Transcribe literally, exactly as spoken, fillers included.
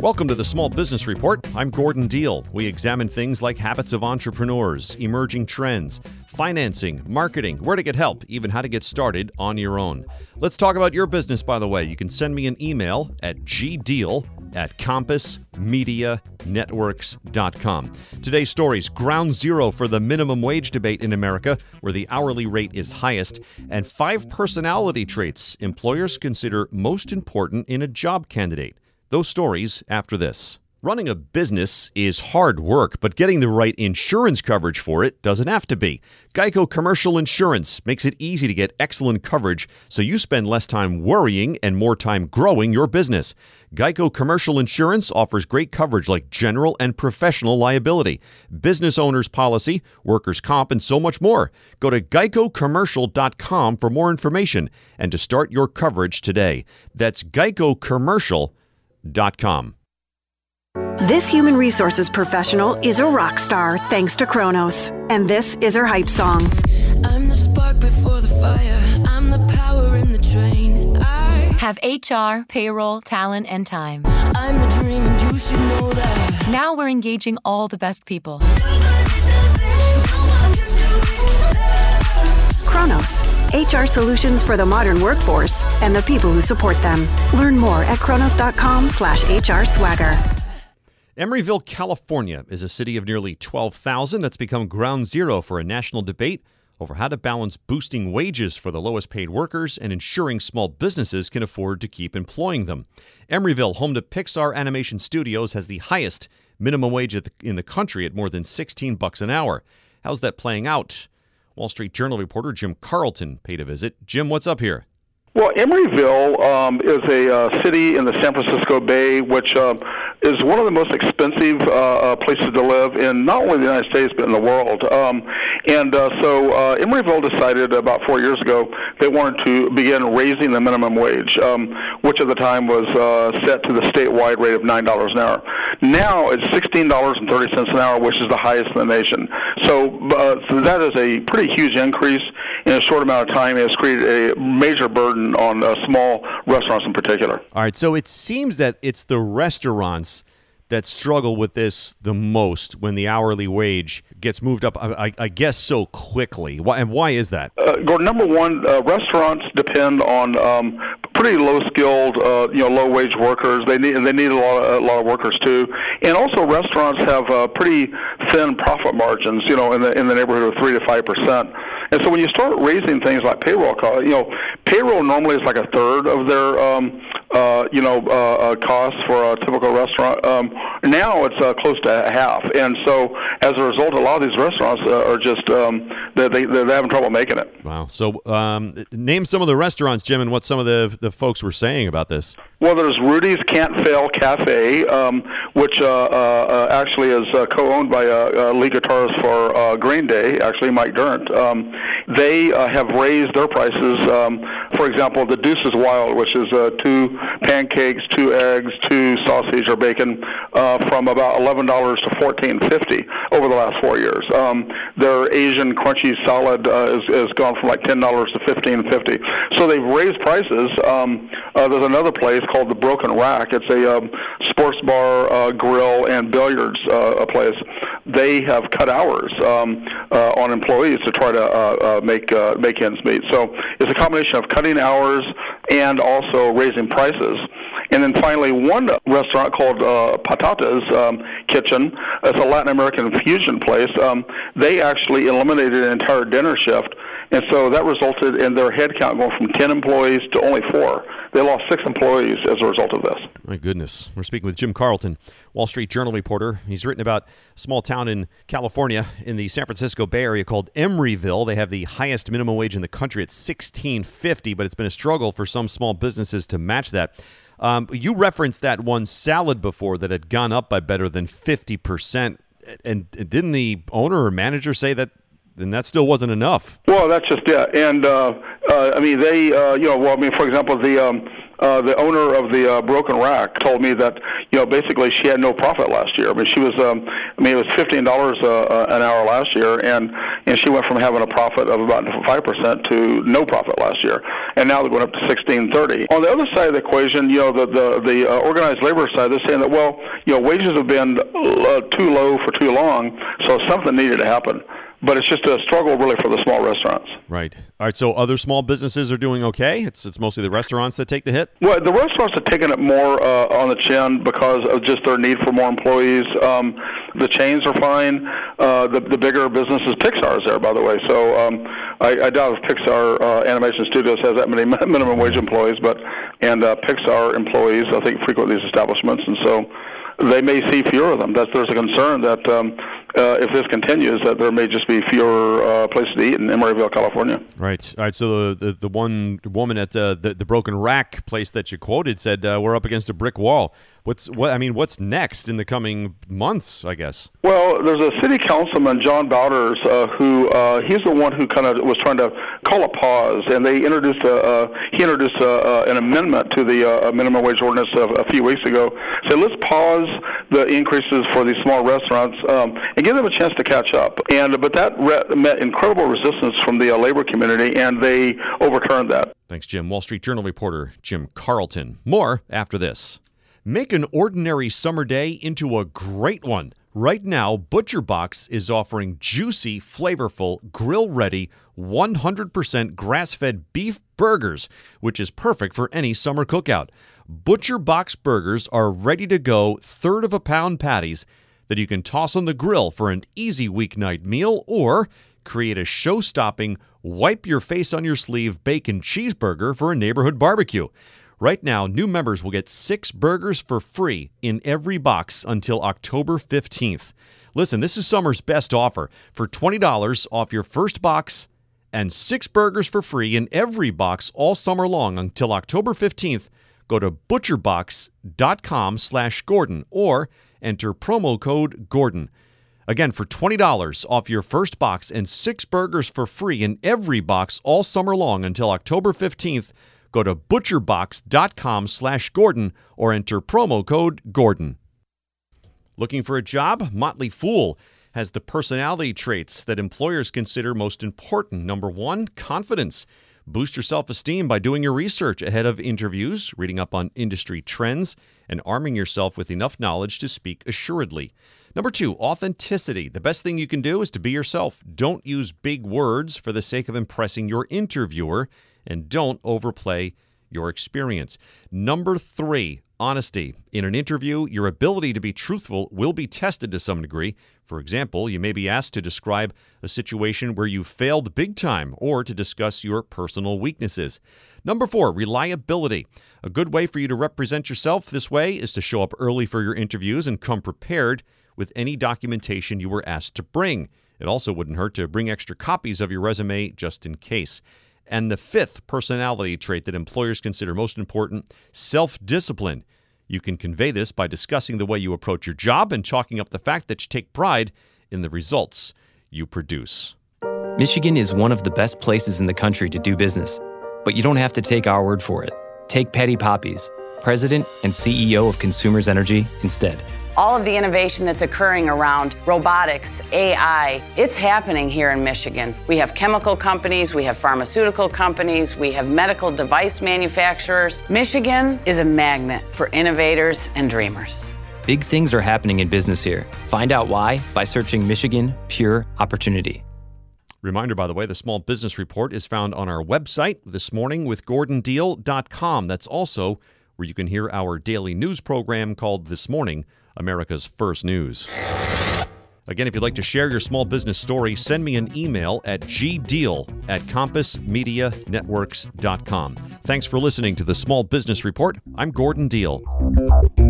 Welcome to the Small Business Report. I'm Gordon Deal. We examine things like habits of entrepreneurs, emerging trends, financing, marketing, where to get help, even how to get started on your own. Let's talk about your business, by the way. You can send me an email at gdeal at compass media networks dot com. Today's stories: ground zero for the minimum wage debate in America, where the hourly rate is highest, and five personality traits employers consider most important in a job candidate. Those stories after this. Running a business is hard work, but getting the right insurance coverage for it doesn't have to be. Geico Commercial Insurance makes it easy to get excellent coverage so you spend less time worrying and more time growing your business. Geico Commercial Insurance offers great coverage like general and professional liability, business owner's policy, workers' comp, and so much more. Go to geico commercial dot com for more information and to start your coverage today. That's geico commercial dot com. This human resources professional is a rock star thanks to Kronos. And this is her hype song. I'm the spark before the fire. I'm the power in the train. I have H R, payroll, talent, and time. I'm the dream and you should know that. Now we're engaging all the best people. Kronos, H R solutions for the modern workforce and the people who support them. Learn more at kronos dot com slash H R swagger. Emeryville, California is a city of nearly twelve thousand that's become ground zero for a national debate over how to balance boosting wages for the lowest paid workers and ensuring small businesses can afford to keep employing them. Emeryville, home to Pixar Animation Studios, has the highest minimum wage in the country at more than sixteen bucks an hour. How's that playing out? Wall Street Journal reporter Jim Carlton paid a visit. Jim, what's up here? Well, Emeryville um, is a uh, city in the San Francisco Bay, which uh, is one of the most expensive uh, uh, places to live in not only the United States but in the world. Um, and uh, so uh, Emeryville decided about four years ago they wanted to begin raising the minimum wage, um, which at the time was uh, set to the statewide rate of nine dollars an hour. Now it's sixteen dollars and thirty cents an hour, which is the highest in the nation. So, uh, so that is a pretty huge increase in a short amount of time. It has created a major burden on uh, small restaurants in particular. All right, so it seems that it's the restaurants that struggle with this the most when the hourly wage gets moved up, I, I guess, so quickly. Why, and why is that? Uh, Gordon, number one, uh, restaurants depend on um, pretty low-skilled, uh, you know, low-wage workers. They need they need a lot of, a lot of workers too, and also restaurants have uh, pretty thin profit margins, you know, in the in the neighborhood of three to five percent. And so when you start raising things like payroll costs, you know, payroll normally is like a third of their, um, uh, you know, uh, uh, costs for a typical restaurant. Um, now it's uh, close to half. And so as a result, a lot of these restaurants uh, are just, um, they, they, they're having trouble making it. Wow. So um, name some of the restaurants, Jim, and what some of the, the folks were saying about this. Well, there's Rudy's Can't Fail Cafe, um, which uh, uh, actually is uh, co-owned by a, a lead guitarist for uh, Green Day, actually Mike Dirnt. Um, they uh, have raised their prices. Um, for example, the Deuce is Wild, which is uh, two pancakes, two eggs, two sausage or bacon, uh, from about eleven dollars to fourteen fifty over the last four years. Um, their Asian crunchy salad uh, is, is gone from like ten dollars to fifteen fifty. So they've raised prices. Um, uh, there's another place called the Broken Rack. It's a um, sports bar, uh, grill, and billiards uh, a place. They have cut hours um, uh, on employees to try to uh, uh, make uh, make ends meet. So it's a combination of cutting hours and also raising prices. And then finally, one restaurant called uh, Patata's um, Kitchen, it's a Latin American fusion place, um, they actually eliminated an entire dinner shift. And so that resulted in their headcount going from ten employees to only four. They lost six employees as a result of this. My goodness. We're speaking with Jim Carlton, Wall Street Journal reporter. He's written about a small town in California in the San Francisco Bay Area called Emeryville. They have the highest minimum wage in the country at sixteen fifty, but it's been a struggle for some small businesses to match that. Um, you referenced that one salad before that had gone up by better than fifty percent. And didn't the owner or manager say that and that still wasn't enough? Well, that's just it. And, uh, uh, I mean, they, uh, you know, well, I mean, for example, the um, uh, the owner of the uh, Broken Rack told me that, you know, basically she had no profit last year. I mean, she was, um, I mean, it was fifteen dollars uh, an hour last year, and and she went from having a profit of about five percent to no profit last year, and now they're going up to sixteen thirty. On the other side of the equation, you know, the the, the uh, organized labor side, they're saying that, well, you know, wages have been uh, too low for too long, so something needed to happen. But it's just a struggle, really, for the small restaurants. Right. All right, so other small businesses are doing okay? It's it's mostly the restaurants that take the hit? Well, the restaurants are taking it more uh, on the chin because of just their need for more employees. Um, the chains are fine. Uh, the, the bigger businesses, Pixar is there, by the way. So um, I, I doubt if Pixar uh, Animation Studios has that many minimum wage employees, but and uh, Pixar employees, I think, frequent these establishments, and so they may see fewer of them. That's, there's a concern that um, uh, if this continues, that there may just be fewer uh, places to eat in Emeryville, California. Right. All right. So the the, the one woman at uh, the the Broken Rack place that you quoted said uh, we're up against a brick wall. What's what? I mean, what's next in the coming months? I guess. Well, there's a city councilman, John Bowders, uh, who uh, he's the one who kind of was trying to call a pause, and they introduced a uh, he introduced a, uh, an amendment to the uh, minimum wage ordinance a, a few weeks ago. Said let's pause the increases for these small restaurants um, and give them a chance to catch up. And but that re- met incredible resistance from the uh, labor community, and they overturned that. Thanks, Jim. Wall Street Journal reporter Jim Carlton. More after this. Make an ordinary summer day into a great one. Right now, ButcherBox is offering juicy, flavorful, grill-ready, one hundred percent grass-fed beef burgers, which is perfect for any summer cookout. ButcherBox burgers are ready-to-go third-of-a-pound patties that you can toss on the grill for an easy weeknight meal or create a show-stopping, wipe-your-face-on-your-sleeve bacon cheeseburger for a neighborhood barbecue. Right now, new members will get six burgers for free in every box until October fifteenth. Listen, this is summer's best offer. For twenty dollars off your first box and six burgers for free in every box all summer long until October fifteenth, go to butcherbox.com slash Gordon or enter promo code Gordon. Again, for twenty dollars off your first box and six burgers for free in every box all summer long until October fifteenth, go to butcherbox.com slash Gordon or enter promo code Gordon. Looking for a job? Motley Fool has the personality traits that employers consider most important. Number one, confidence. Boost your self-esteem by doing your research ahead of interviews, reading up on industry trends, and arming yourself with enough knowledge to speak assuredly. Number two, authenticity. The best thing you can do is to be yourself. Don't use big words for the sake of impressing your interviewer, and don't overplay your experience. Number three, honesty. In an interview, your ability to be truthful will be tested to some degree. For example, you may be asked to describe a situation where you failed big time or to discuss your personal weaknesses. Number four, reliability. A good way for you to represent yourself this way is to show up early for your interviews and come prepared with any documentation you were asked to bring. It also wouldn't hurt to bring extra copies of your resume just in case. And the fifth personality trait that employers consider most important, self-discipline. You can convey this by discussing the way you approach your job and chalking up the fact that you take pride in the results you produce. Michigan is one of the best places in the country to do business, but you don't have to take our word for it. Take Patty Poppies, President and C E O of Consumers Energy, instead. All of the innovation that's occurring around robotics, A I, it's happening here in Michigan. We have chemical companies, we have pharmaceutical companies, we have medical device manufacturers. Michigan is a magnet for innovators and dreamers. Big things are happening in business here. Find out why by searching Michigan Pure Opportunity. Reminder, by the way, the Small Business Report is found on our website, this morning with gordon deal dot com. That's also where you can hear our daily news program called This Morning, America's First News. Again, if you'd like to share your small business story, send me an email at g deal at compass media networks dot com. Thanks for listening to the Small Business Report. I'm Gordon Deal.